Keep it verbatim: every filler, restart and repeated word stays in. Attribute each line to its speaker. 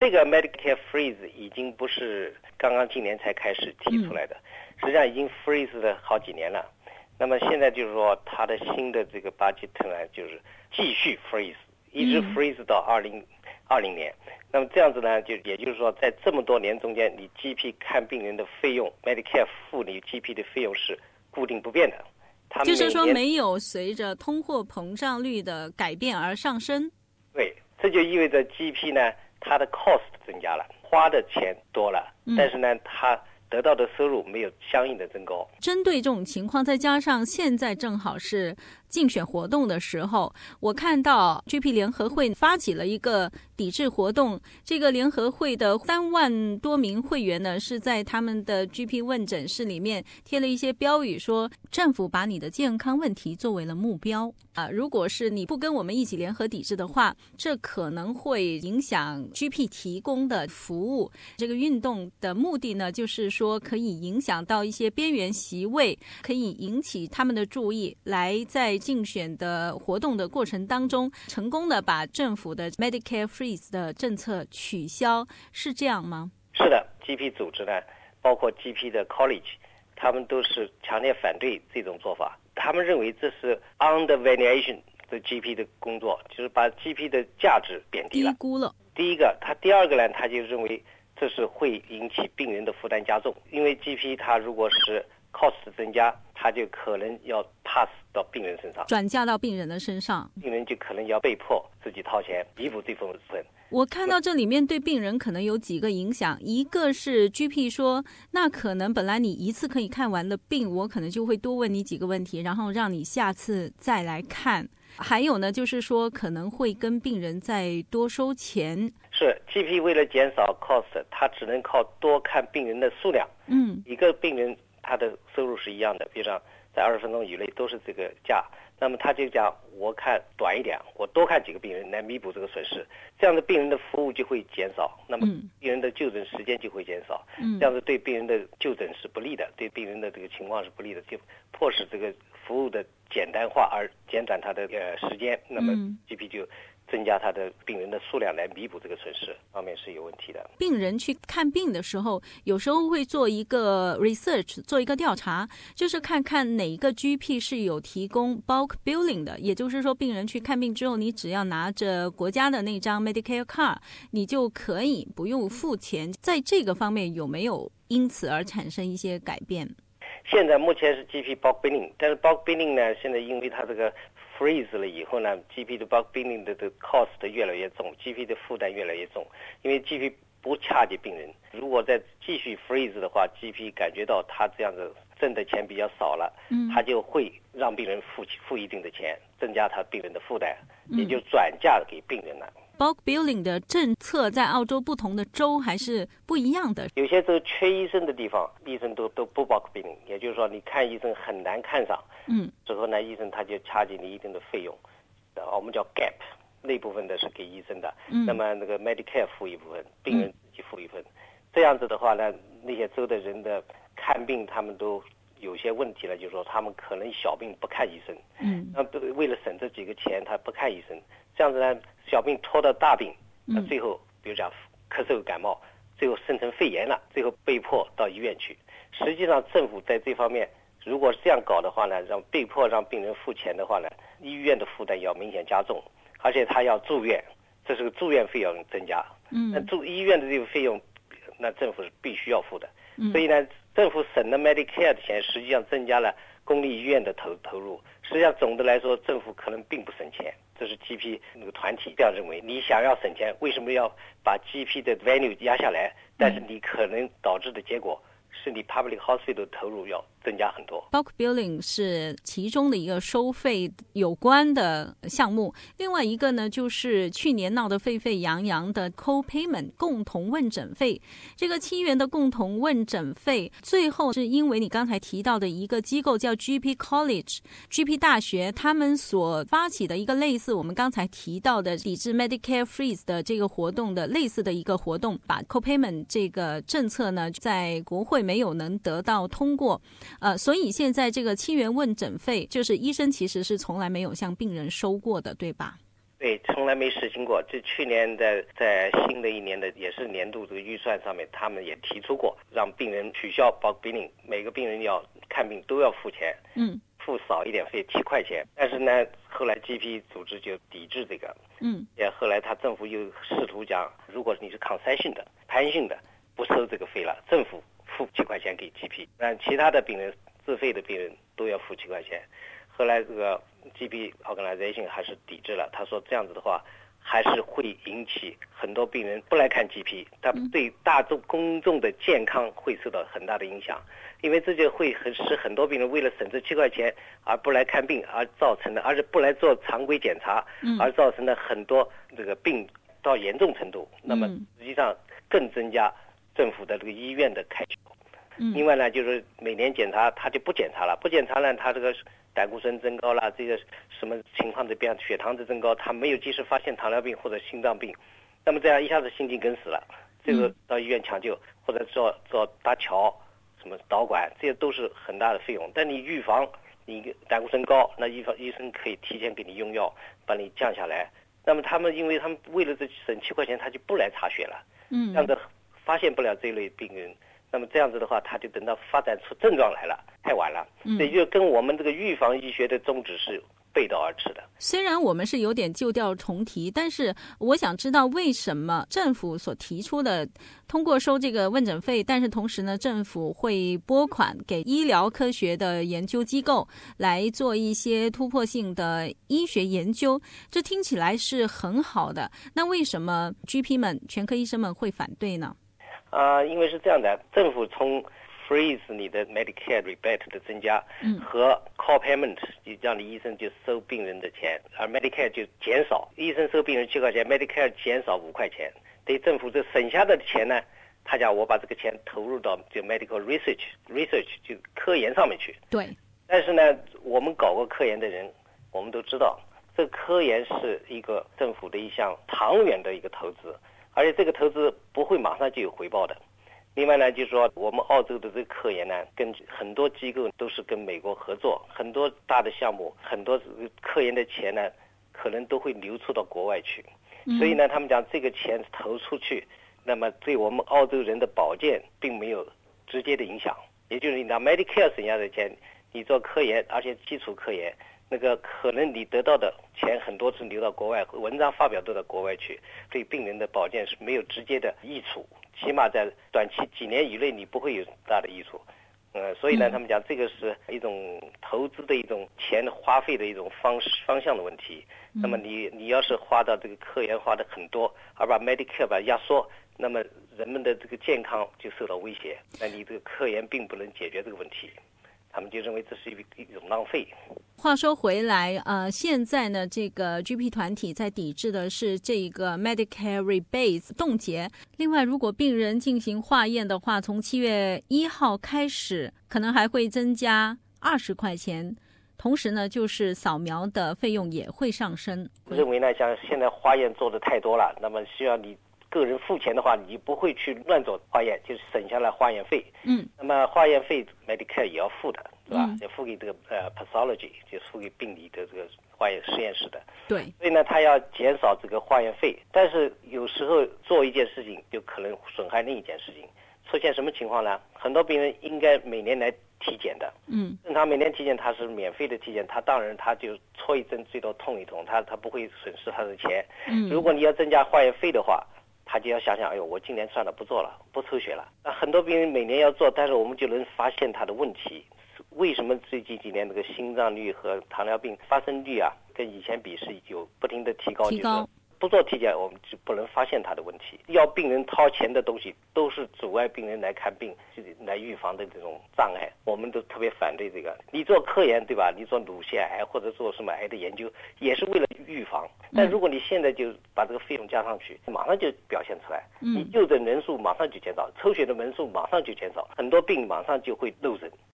Speaker 1: 这个 Medicare Freeze 已经不是刚刚今年才开始提出来的，嗯、实际上已经 freeze 了好几年了。那么现在就是说，它的新的这个 budget 呢，就是继续 freeze， 一直 freeze 到二零二零年。嗯、那么这样子呢，就也就是说，在这么多年中间，你 G P 看病人的费用 ，Medicare 付你 G P 的费用是固定不变的。
Speaker 2: 就是说没有随着通货膨胀率的改变而上升。
Speaker 1: 对，这就意味着 G P 呢，它的 cost 增加了，花的钱多了，嗯、但是呢，它得到的收入没有相应的增高。
Speaker 2: 针对这种情况，再加上现在正好是竞选活动的时候，我看到 G P 联合会发起了一个抵制活动。这个联合会的三万多名会员呢，是在他们的 G P 问诊室里面贴了一些标语，说政府把你的健康问题作为了目标啊！如果是你不跟我们一起联合抵制的话，这可能会影响 G P 提供的服务。这个运动的目的呢，就是说可以影响到一些边缘席位，可以引起他们的注意，来在竞选的活动的过程当中，成功的把政府的 Medicare Freeze 的政策取消，是这样吗？
Speaker 1: 是的 ，G P 组织呢，包括 G P 的 College， 他们都是强烈反对这种做法。他们认为这是 undervaluation 的 G P 的工作，就是把 G P 的价值贬低了，
Speaker 2: 低估了。
Speaker 1: 第一个，他第二个呢，他就认为这是会引起病人的负担加重，因为 G P 它如果是 cost 增加，它就可能要 pass 到病人身上，
Speaker 2: 转嫁到病人的身上，
Speaker 1: 病人就可能要被迫自己掏钱弥补这份分。
Speaker 2: 我看到这里面对病人可能有几个影响，一个是 G P 说，那可能本来你一次可以看完的病，我可能就会多问你几个问题，然后让你下次再来看。还有呢，就是说可能会跟病人再多收钱。
Speaker 1: 是 G P 为了减少 cost， 它只能靠多看病人的数量。
Speaker 2: 嗯，
Speaker 1: 一个病人他的收入是一样的，比如说在二十分钟以内都是这个价，那么他就讲我看短一点，我多看几个病人来弥补这个损失，这样的病人的服务就会减少，那么病人的就诊时间就会减少，嗯、这样子对病人的就诊是不利的，对病人的这个情况是不利的，就迫使这个服务的简单化而减短他的呃时间，那么 G P 就增加他的病人的数量来弥补这个损失，方面是有问题的。
Speaker 2: 病人去看病的时候，有时候会做一个 research， 做一个调查，就是看看哪个 G P 是有提供 bulk billing 的，也就是说病人去看病之后，你只要拿着国家的那张 Medicare card， 你就可以不用付钱。在这个方面有没有因此而产生一些改变？
Speaker 1: 现在目前是 G P bulk billing， 但是 bulk billing 呢，现在因为它这个freeze 了以后呢 ，G P 的 bulk billing 的的 cost 越来越重 ，G P 的负担越来越重，因为 G P 不掐给病人。如果再继续 freeze 的话 ，G P 感觉到他这样子挣的钱比较少了，嗯，他就会让病人付付一定的钱，增加他病人的负担，也就转嫁给病人了。
Speaker 2: bulk billing 的政策在澳洲不同的州还是不一样的。
Speaker 1: 有些州缺医生的地方，医生都都不 bulk billing， 也就是说你看医生很难看上，嗯，之后呢，医生他就掐给你一定的费用，我们叫 gap， 那部分的是给医生的，嗯，那么那个 Medicare 付一部分，病人自己付一部分，嗯，这样子的话呢，那些州的人的看病他们都有些问题了，就是说他们可能小病不看医生，嗯，那为了省这几个钱，他不看医生，这样子呢，小病拖到大病，那最后比如讲咳嗽感冒，最后生成肺炎了，最后被迫到医院去。实际上政府在这方面如果是这样搞的话呢，让被迫让病人付钱的话呢，医院的负担要明显加重，而且他要住院，这是个住院费用增加，嗯，那住医院的这个费用，那政府是必须要付的，嗯，所以呢，政府省了 Medicare 的钱，实际上增加了公立医院的投投入。实际上总的来说，政府可能并不省钱，这是 G P 那个团体这样认为。你想要省钱，为什么要把 G P 的 value 压下来？但是你可能导致的结果是你 public hospital 投入要增加很多。
Speaker 2: bulk billing 是其中的一个收费有关的项目，另外一个呢就是去年闹得沸沸扬扬的 co-payment 共同问诊费。这个七元的共同问诊费最后是因为你刚才提到的一个机构叫 G P College G P 大学，他们所发起的一个类似我们刚才提到的抵制 Medicare Freeze 的这个活动的类似的一个活动，把 co-payment 这个政策呢在国会没有能得到通过，呃，所以现在这个七元问诊费，就是医生其实是从来没有向病人收过的，对吧？
Speaker 1: 对，从来没实行过。这去年的在新的一年的也是年度这个预算上面，他们也提出过让病人取消bulk billing，每个病人要看病都要付钱，
Speaker 2: 嗯，
Speaker 1: 付少一点费七块钱。但是呢，后来 G P 组织就抵制这个，
Speaker 2: 嗯，
Speaker 1: 也后来他政府又试图讲，如果你是 concession 的弹性的，不收这个费了，政府付七块钱给 G P， 但其他的病人自费的病人都要付七块钱。后来这个 G P organization 还是抵制了，他说这样子的话还是会引起很多病人不来看 G P， 他对大众公众的健康会受到很大的影响，因为这就会使很多病人为了省这七块钱而不来看病而造成的，而且不来做常规检查而造成的很多这个病到严重程度，那么实际上更增加政府的这个医院的开销。另外呢，就是每年检查他就不检查了，不检查呢，他这个胆固醇增高了，这个什么情况的变血糖的增高，他没有及时发现糖尿病或者心脏病，那么这样一下子心肌梗死了，这个到医院抢救或者做做搭桥什么导管，这些都是很大的费用。但你预防你胆固醇高，那医医生可以提前给你用药把你降下来。那么他们因为他们为了这省七块钱，他就不来查血了，嗯，这样子发现不了这类病人。那么这样子的话，他就等到发展出症状来了，太晚了。嗯，这就跟我们这个预防医学的宗旨是背道而驰的。
Speaker 2: 虽然我们是有点旧调重提，但是我想知道为什么政府所提出的通过收这个问诊费，但是同时呢，政府会拨款给医疗科学的研究机构来做一些突破性的医学研究，这听起来是很好的。那为什么 G P 们、全科医生们会反对呢？
Speaker 1: 啊、呃，因为是这样的，政府从 freeze 你的 Medicare rebate 的增加，嗯，和 co-payment 就让你医生就收病人的钱，而 Medicare 就减少，医生收病人七块钱 ，Medicare 减少五块钱，对政府这省下的钱呢，他讲我把这个钱投入到就 medical research research 就科研上面去。
Speaker 2: 对。
Speaker 1: 但是呢，我们搞过科研的人，我们都知道，这个科研是一个政府的一项长远的一个投资。而且这个投资不会马上就有回报的。另外呢，就是说我们澳洲的这个科研呢，跟很多机构都是跟美国合作，很多大的项目，很多科研的钱呢，可能都会流出到国外去。所以呢，他们讲这个钱投出去，那么对我们澳洲人的保健并没有直接的影响。也就是你拿 Medicare 省下的钱，你做科研，而且基础科研，那个可能你得到的钱很多是流到国外，文章发表都到国外去，对病人的保健是没有直接的益处，起码在短期几年以内你不会有大的益处。呃，所以呢，他们讲这个是一种投资的一种钱花费的一种方式方向的问题。那么你你要是花到这个科研花的很多，而把 Medicare 把它压缩，那么人们的这个健康就受到威胁，那你这个科研并不能解决这个问题。他们就认为这是一种浪费。
Speaker 2: 话说回来，呃，现在呢，这个 G P 团体在抵制的是这个 Medicare rebate 冻结。另外，如果病人进行化验的话，从七月一号开始，可能还会增加二十块钱。同时呢，就是扫描的费用也会上升。
Speaker 1: 认为呢，像现在化验做的太多了，那么需要你个人付钱的话，你不会去乱做化验，就是省下来化验费。嗯，那么化验费 Medicare 也要付的，是吧？嗯、也付给这个呃 pathology， 就是付给病理的这个化验实验室的。
Speaker 2: 对。
Speaker 1: 所以呢，他要减少这个化验费，但是有时候做一件事情就可能损害另一件事情。出现什么情况呢？很多病人应该每年来体检的，嗯，正常每年体检他是免费的体检，他当然他就戳一针最多痛一痛，他他不会损失他的钱。嗯，如果你要增加化验费的话，他就要想想，哎呦，我今年算了，不做了，不抽血了。那很多病人每年要做，但是我们就能发现他的问题。为什么最近几年这个心脏率和糖尿病发生率啊，跟以前比是有不停的提高？
Speaker 2: 提高。
Speaker 1: 就是不做体检，我们就不能发现他的问题。要病人掏钱的东西，都是阻碍病人来看病、来预防的这种障碍。我们都特别反对这个。你做科研，对吧？你做乳腺癌或者做什么癌的研究，也是为了预防。但如果你现在就把这个费用加上去，马上就表现出来。你就诊人数马上就减少，抽血的人数马上就减少，很多病马上就会漏诊。